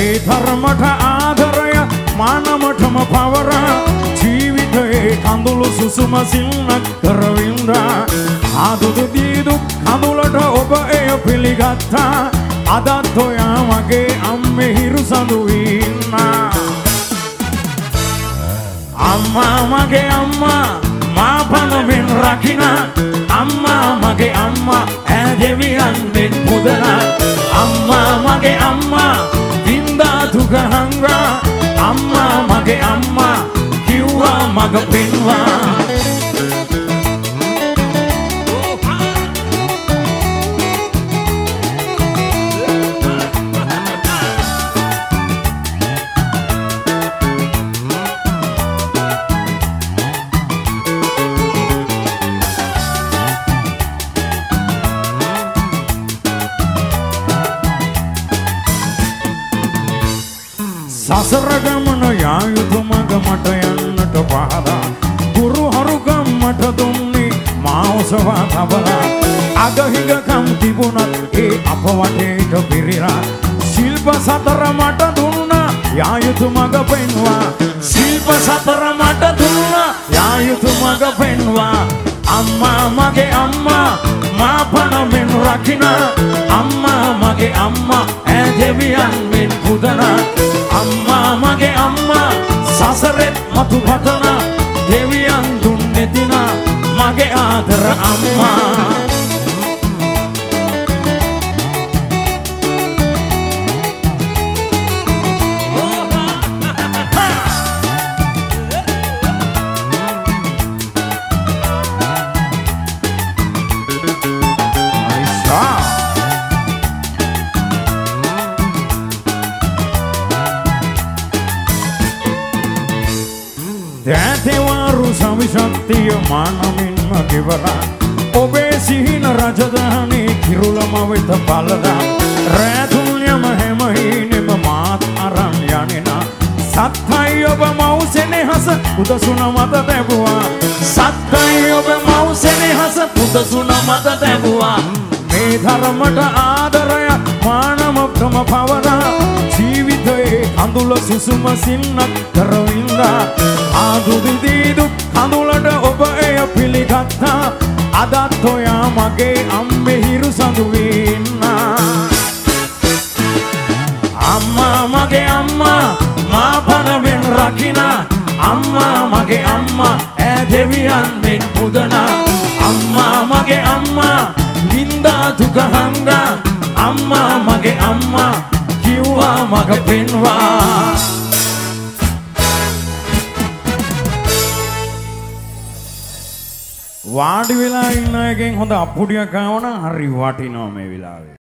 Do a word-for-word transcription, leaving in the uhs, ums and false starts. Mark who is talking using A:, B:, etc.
A: මේ ධර්මට ආදරය මානමටම පවර ජීවිතේ කඳුළු සුසුම සින්නක් කරවින්දා ආදුදු දීදු කඳුලට ඔබ එය පිළිගත්තා අදත් ඔයා මගේ අම්මේ හිරු සඳු ඉන්නා අම්මා මගේ අම්මා මා පනවෙන් රකින්න අම්මා මගේ අම්මා ඈ දෙවියන් මෙන් පුදන අම්මා මගේ අම්මා වින්දා දුක හංගා අම්මා මගේ අම්මා කිව්වා මග පෙන්වා සසර ගමන යා යුතු මඟ මට යන්නට පහදා ගුරු හරුකම් මට දුන්නේ මා ඔසවා තබලා අගහිගකම් තිබුණත් ඒ අප වටේට පිරිලා ශිල්ප සතර මට දුන්නා යා යුතු මඟ පෙන්වා ශිල්ප සතර මට දුන්නා යා යුතු මඟ පෙන්වා අම්මා මගේ අම්මා මා පනවෙන් රකින්න අම්මා මගේ අම්මා ඈ දෙවියන් මෙන් පුදන අම්මා මගේ අම්මා සසරෙත් මතු පතන දෙවියන් දුන්නේ දින මගේ ආදර අම්මා දැතෙවරු සවිශක්තිය මානමින්ම ගෙවලා ඔබේ සිහින රජධානී කිරුළම වෙත පලදා රැතුල්යම හැමහීනෙම මාත් අරන් යනෙනා සත්හයි ඔබ මවුසෙනෙහස පුදසුන මත තැබුවා සත්හයි ඔබ මවුසෙනෙහස පුදසුන මත තැබුවා මේ ධර්මට ආදරය මානමක්කම පවරා ජීවිතයේ කඳුල සුසුම සින්නක් කරවින්දා ආදුදිදීදු කඳුලට ඔබ එය පිළිගත්තා අදත් ඔයා මගේ අම්මේ හිරු සඳු ඉන්නා අම්මා මගේ අම්මා මා පනවෙන් රකින්න අම්මා මගේ අම්මා ඈ දෙවියන් මෙන් පුදන අම්මා මගේ අම්මා වින්දා දුක හංගා අම්මා මගේ අම්මා කිව්වා මග පෙන්වා වාඩි වෙලා ඉන්න එකෙන් හොඳ අප්පුඩියක් ආවනම් හරි වටිනවා මේ වෙලාවේ